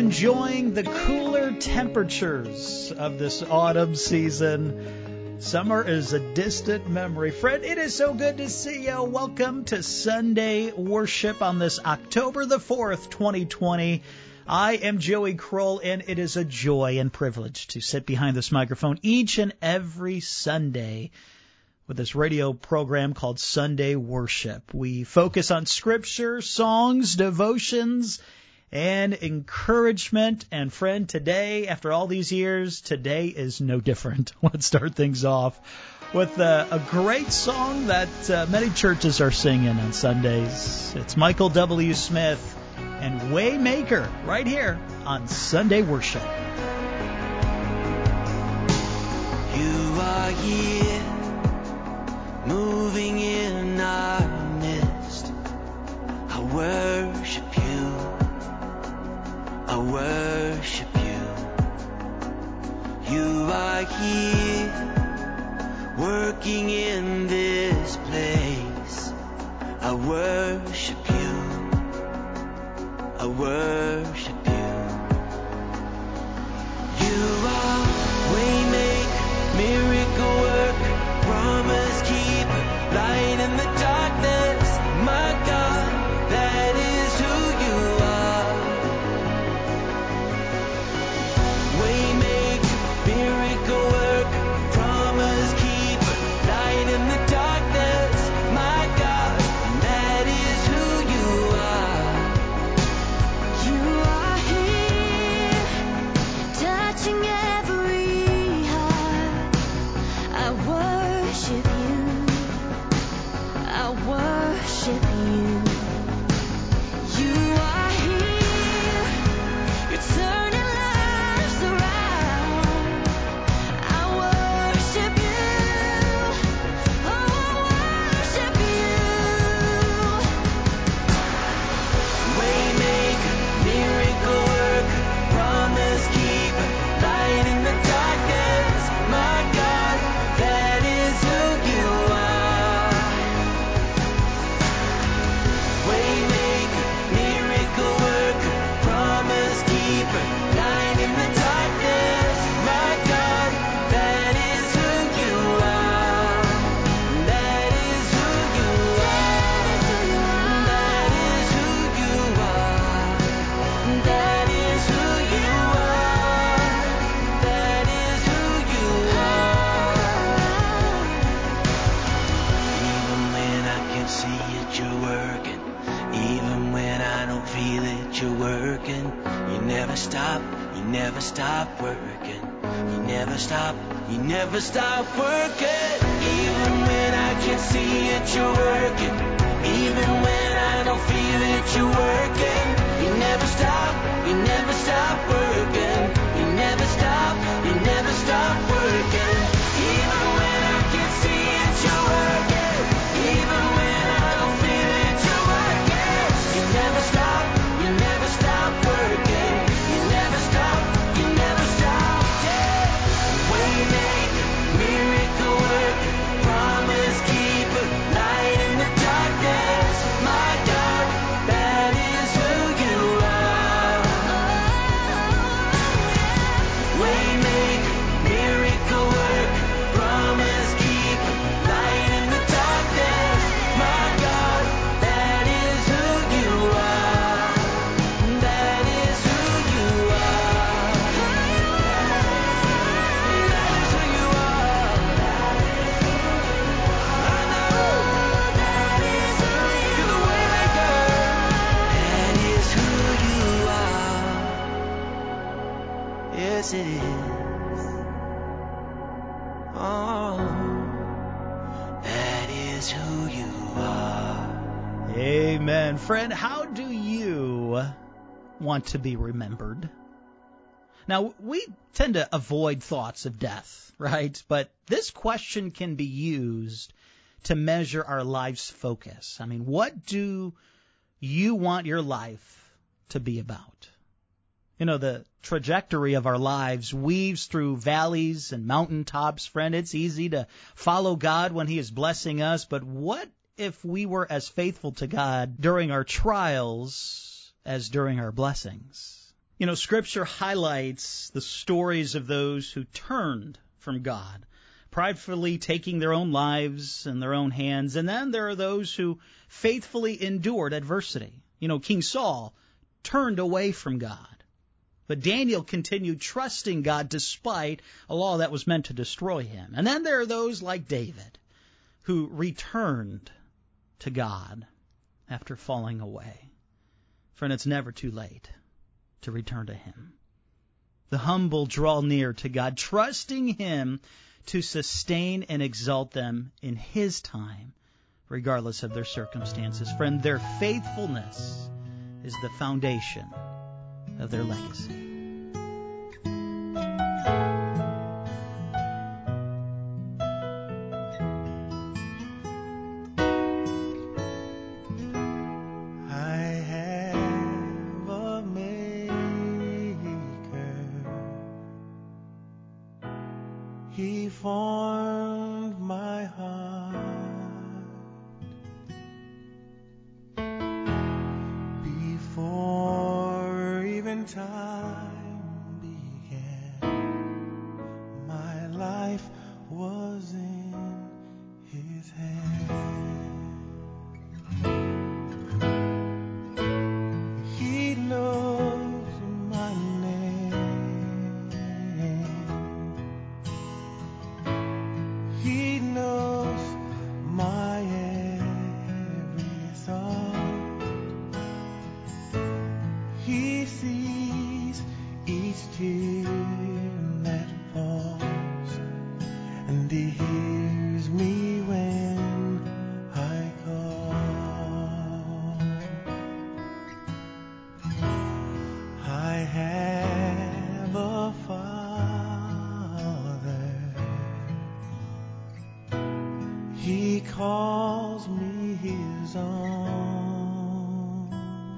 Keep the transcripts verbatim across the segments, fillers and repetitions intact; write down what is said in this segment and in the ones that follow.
enjoying the cooler temperatures of this autumn season. Summer is a distant memory. Friend, it is so good to see you. Welcome to Sunday Worship on this October the fourth, twenty twenty. I am Joey Kroll, and it is a joy and privilege to sit behind this microphone each and every Sunday with this radio program called Sunday Worship. We focus on scripture, songs, devotions, and encouragement. And friend, today, after all these years, today is no different. Let's start things off with a, a great song that uh, many churches are singing on Sundays. It's Michael W. Smith and Waymaker right here on Sunday Worship. You are here, moving in our midst. I worship you, I worship you. You are here, working in this place. I worship you, I worship you. You are waymaker, miracle worker, promise keeper, light in the darkness. My God, that is who you are. Waymaker, miracle worker, promise keeper, light in the darkness. My God, that is who you are. You are here, touching every heart. I worship you, I worship you. You are here, you're turning lives around. I worship you, oh, I worship you. Waymaker, miracle worker, promise keeper, light in the darkness. My God, that is who you are. Waymaker, miracle worker, promise keeper, light in the darkness. My God, that is who you are. That is who you are. That is who you are. That is who you are. That is who you are. Even when I can see it, you're working. Even when I don't feel it, you're working. You never stop, you never stop working. You never stop, you never stop working. Even when I can't see it, you're working. Even when I don't feel it, you're working. You never stop, you never stop working. You never stop, you never stop working. Even when I can't see it, you're working. Even when I don't feel it, you're working. You never stop, you never stop working. You never stop, you never stop, yeah. Waymaker, miracle worker, promise keeper, light in the darkness. My God, that is who you are. Waymaker, miracle worker, promise keeper, light in the darkness. My God, that is who you are. That is who you are. That is who you are. I know. That is who you're the waymaker. That is who you are. Yes, it is. Oh, that is who you are. Amen. Friend, how do you want to be remembered? Now, we tend to avoid thoughts of death, right? But this question can be used to measure our life's focus. I mean, what do you want your life to be about? You know, the trajectory of our lives weaves through valleys and mountaintops, friend. It's easy to follow God when He is blessing us, but what if we were as faithful to God during our trials as during our blessings? You know, Scripture highlights the stories of those who turned from God, pridefully taking their own lives in their own hands. And then there are those who faithfully endured adversity. You know, King Saul turned away from God, but Daniel continued trusting God despite a law that was meant to destroy him. And then there are those like David who returned to God after falling away. Friend, it's never too late to return to Him. The humble draw near to God, trusting Him to sustain and exalt them in His time, regardless of their circumstances. Friend, their faithfulness is the foundation of their legacy. He formed my heart before even time began. My life was in His hand. He knows my name. He knows my every thought. He sees each tear that falls, and He hears me when I call. I have a Father. He calls me His own.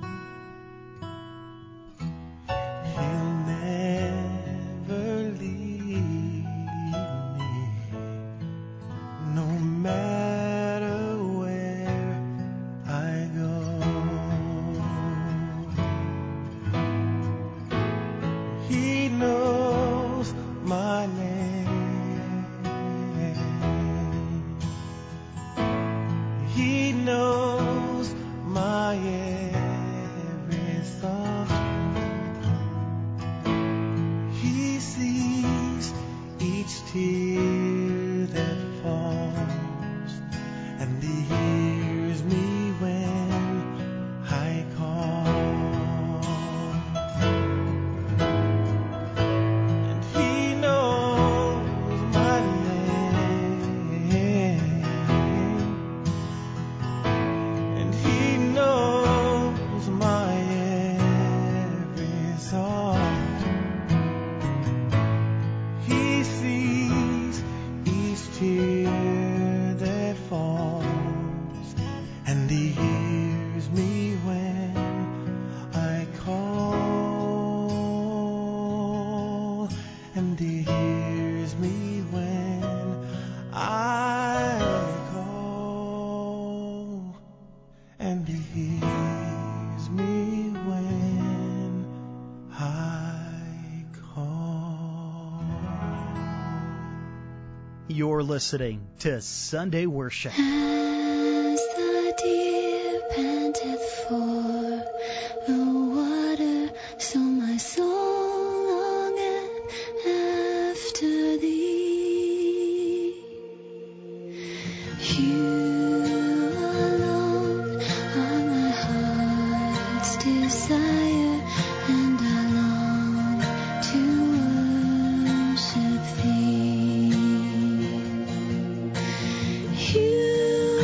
He'll never leave me, no matter where I go. He knows my name. He knows my every thought. He sees each tear that falls, and He hears me when I call. And He knows my name. And He knows my every thought. He sees each tear that falls, and He hears me when I call. And He hears me when I call. And He hears me when I call. You're listening to Sunday Worship. As the deer panteth for the water, so my soul longeth after Thee. You alone are my heart's desire, and I long to worship Thee. You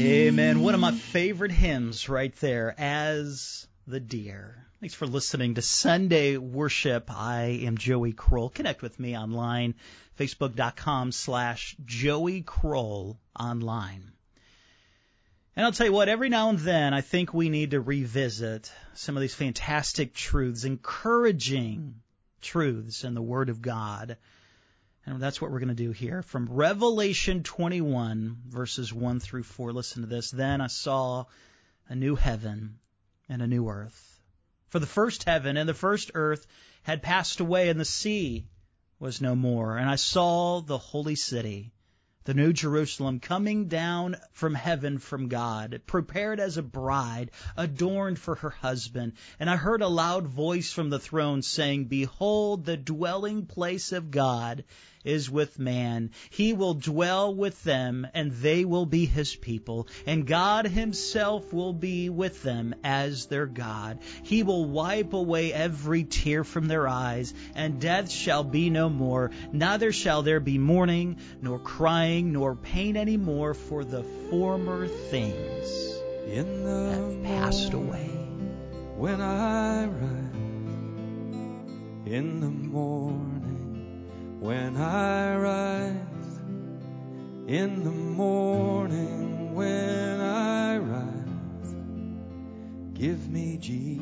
Amen. One of my favorite hymns right there, As the Deer. Thanks for listening to Sunday Worship. I am Joey Kroll. Connect with me online, facebook.com slash Joey Kroll online. And I'll tell you what, every now and then I think we need to revisit some of these fantastic truths, encouraging truths in the Word of God. And that's what we're going to do here. From Revelation twenty-one, verses one through four. Listen to this. Then I saw a new heaven and a new earth. For the first heaven and the first earth had passed away, and the sea was no more. And I saw the holy city, the new Jerusalem, coming down from heaven from God, prepared as a bride, adorned for her husband. And I heard a loud voice from the throne saying, Behold, the dwelling place of God is with man. He will dwell with them, and they will be his people. And God himself will be with them as their God. He will wipe away every tear from their eyes, and death shall be no more. Neither shall there be mourning, nor crying, nor pain any more, for the former things In the have passed away. When I rise in the morning, when I rise in the morning, when I rise, give me Jesus.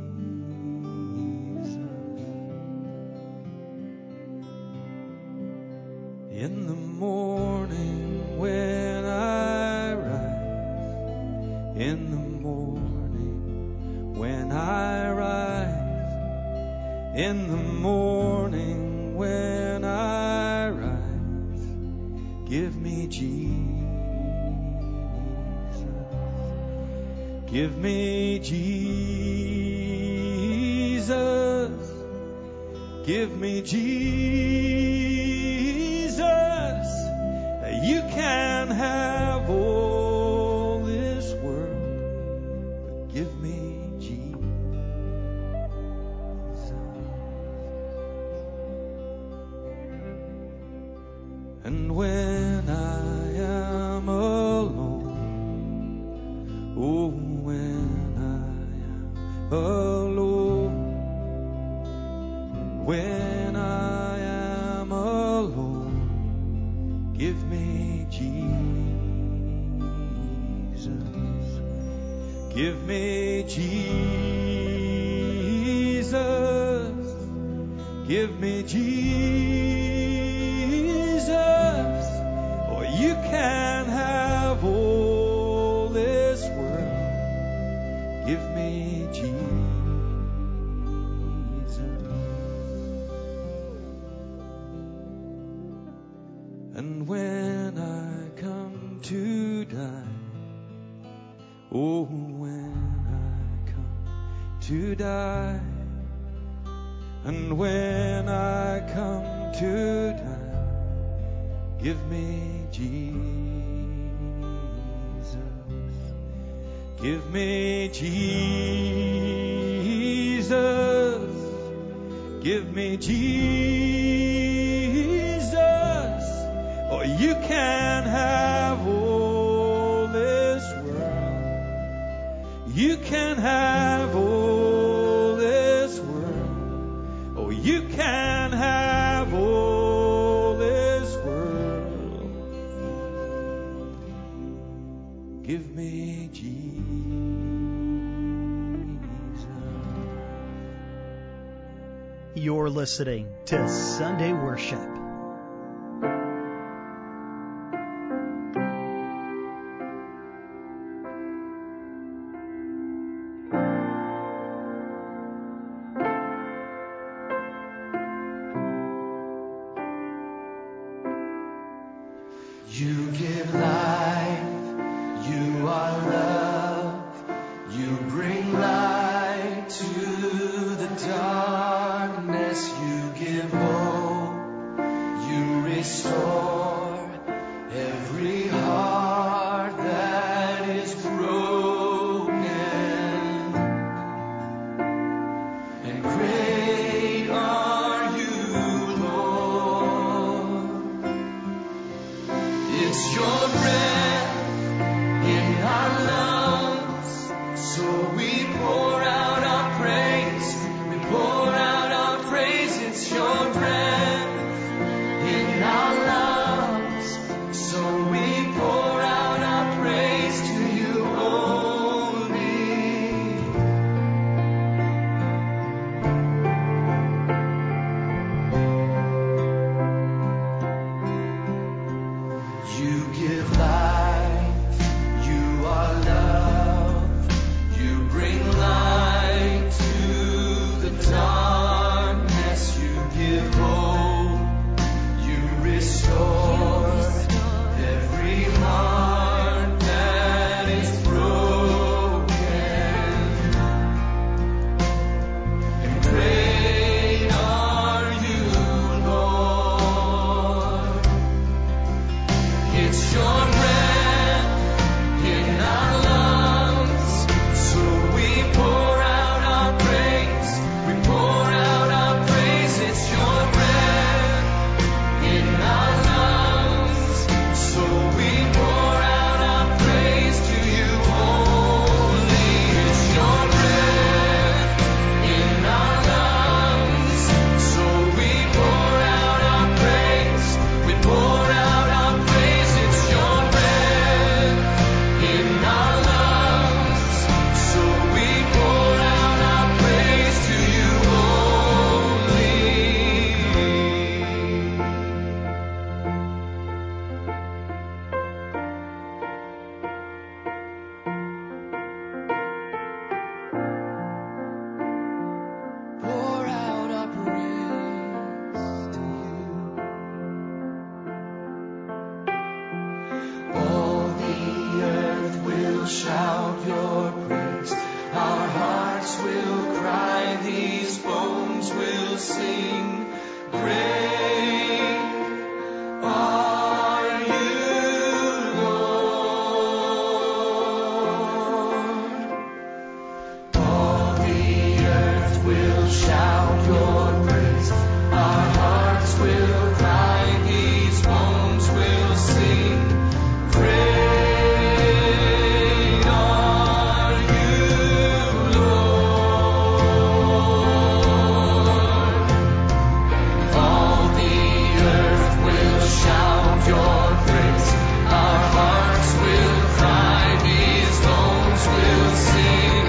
In the morning, when I rise, in the morning, when I rise, in the morning, when I rise, give me Jesus. Give me Jesus. Give me Jesus. You can have all this world, but give me Jesus. And when I am alone, oh, when I am alone, when I am alone, give me Jesus. Give me Jesus. Give me Jesus. Or you can have all this world. Give me Jesus. And when I come to die, oh, when I come to die, and when I come to die, give me Jesus. Give me Jesus. Give me Jesus. Or you can have all this world. You can have all this world. Oh, you can have all this world. Give me Jesus. You're listening to Sunday Worship. You give life, you are love, you bring light to the darkness, you give hope, you restore every heart that is broken, and great are you, Lord. It's your breath in will shout your praise. Our hearts will cry, these bones will sing. Great are you, Lord. All the earth will shout your praise. Our hearts will cry, these bones will sing. Great are you, Lord. All the earth will shout your praise. Our hearts will cry, these bones will sing.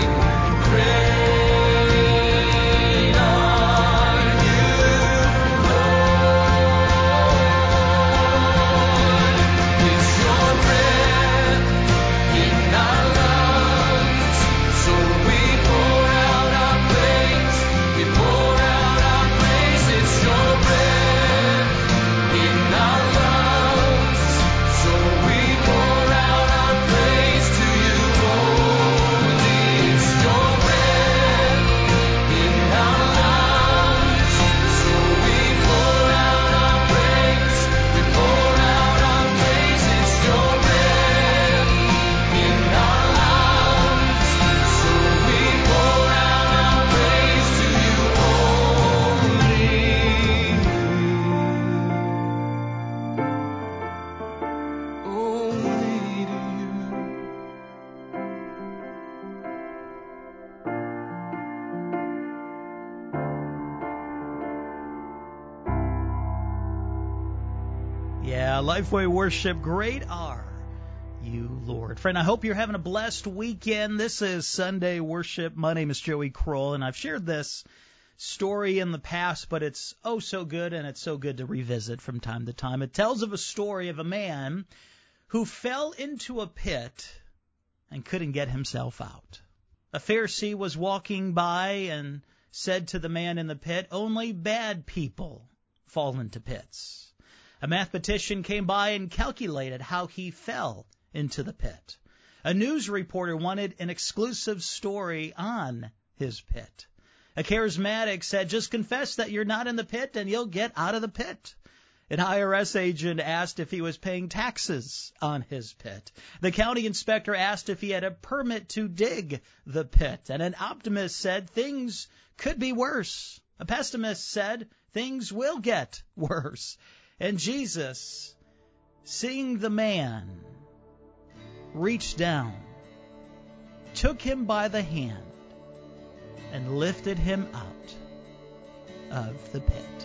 Great are you, Lord. It's your breath in our lungs, so we pour out our praise. We pour out our praise. It's your breath in our lungs, so we pour out our praise to you only. It's your breath in our lungs, so we pour out our praise. We pour out our praise. It's your breath in our lungs, so we pour out our praise to you only. Only to you. Yeah, Lifeway Worship, great are you, Lord. Friend, I hope you're having a blessed weekend. This is Sunday Worship. My name is Joey Kroll, and I've shared this story in the past, but it's oh so good, and it's so good to revisit from time to time. It tells of a story of a man who fell into a pit and couldn't get himself out. A Pharisee was walking by and said to the man in the pit, "Only bad people fall into pits." A mathematician came by and calculated how he fell into the pit. A news reporter wanted an exclusive story on his pit. A charismatic said, "Just confess that you're not in the pit and you'll get out of the pit." An I R S agent asked if he was paying taxes on his pit. The county inspector asked if he had a permit to dig the pit. And an optimist said things could be worse. A pessimist said things will get worse. And Jesus, seeing the man, reached down, took him by the hand, and lifted him out of the pit.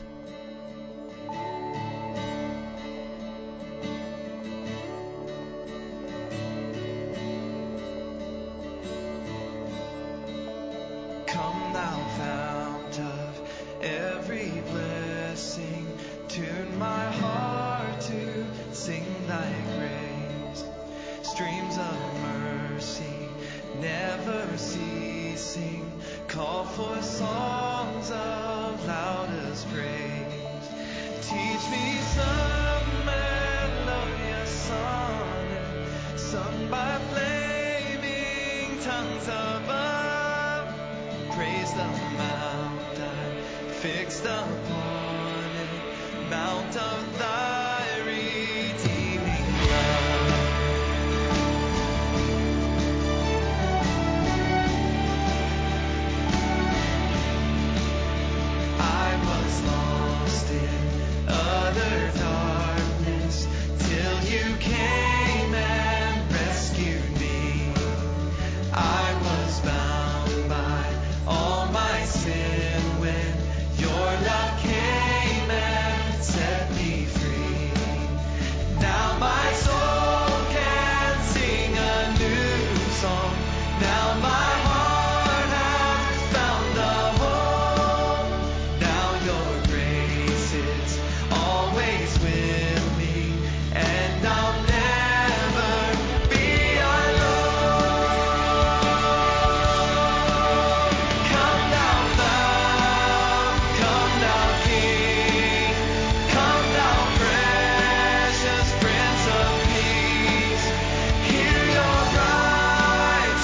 Come thou fount of every blessing, tune my heart to sing thy grace. Streams of mercy never ceasing, call for songs of loudest praise. Teach me some melodious sonnet, sung by flaming tongues above. Praise the mount I fixed upon it, mount of thy redeeming love. I was lost in other darkness till you came and rescued me. I was bound by all my sin when your love came and set me free.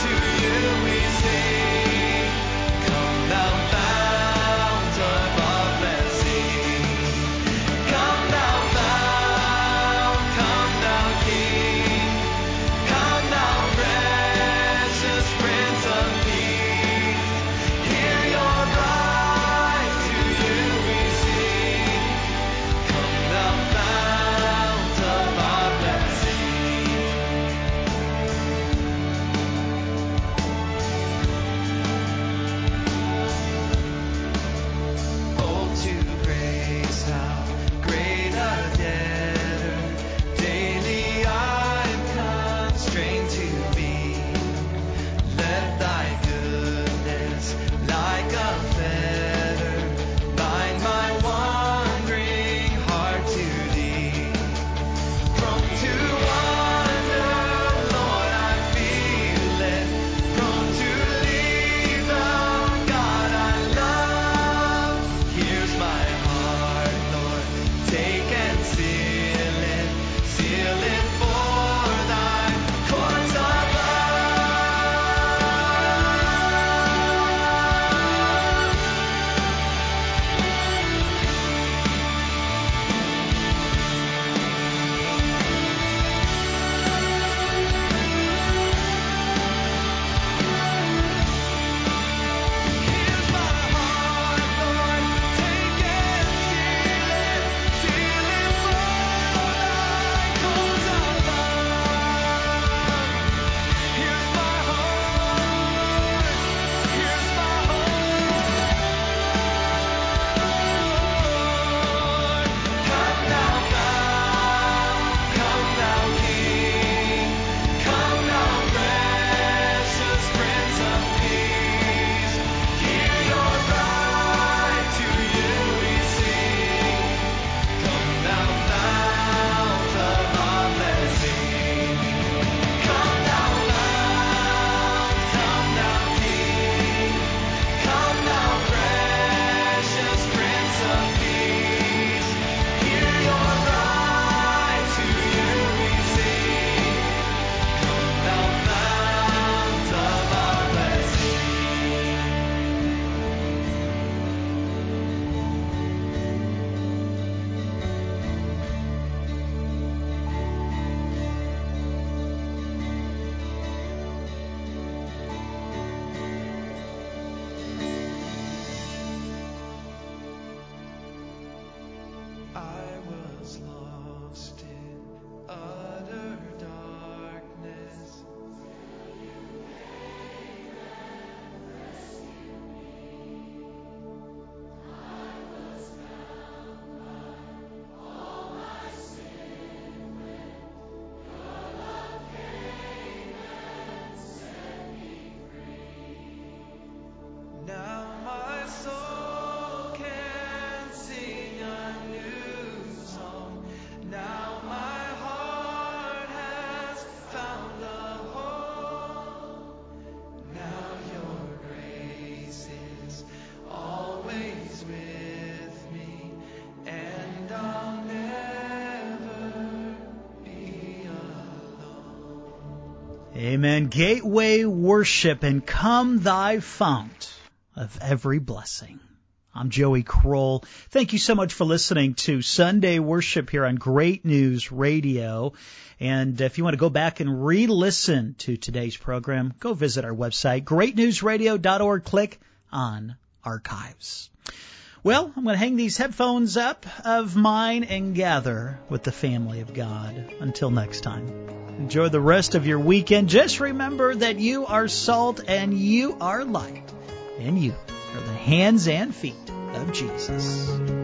Amen. Gateway Worship, and come thy fount of every blessing. I'm Joey Kroll. Thank you so much for listening to Sunday Worship here on Great News Radio. And if you want to go back and re-listen to today's program, go visit our website, great news radio dot org. Click on Archives. Well, I'm going to hang these headphones up of mine and gather with the family of God. Until next time, enjoy the rest of your weekend. Just remember that you are salt and you are light, and you are the hands and feet of Jesus.